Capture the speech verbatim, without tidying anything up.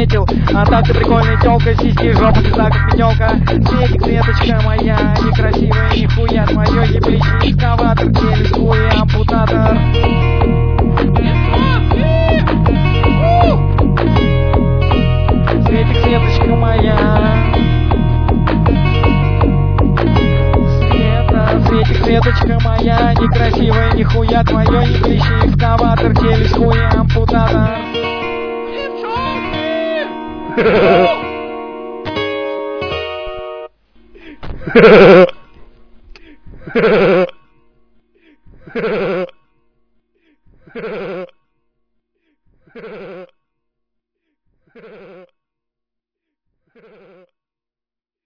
заметил. А так ты прикольная тёлка, сиськи, жопа, пизда как метёлка. Светик, светочка моя, некрасивая нихуя. Твоё еблище экскаватор, челюсть, хуй, ампутатор. Светик, светочка моя. Света, светик, светочка моя, некрасивая нихуя. Твоё еблище экскаватор, челюсть, хуй, ампутатор.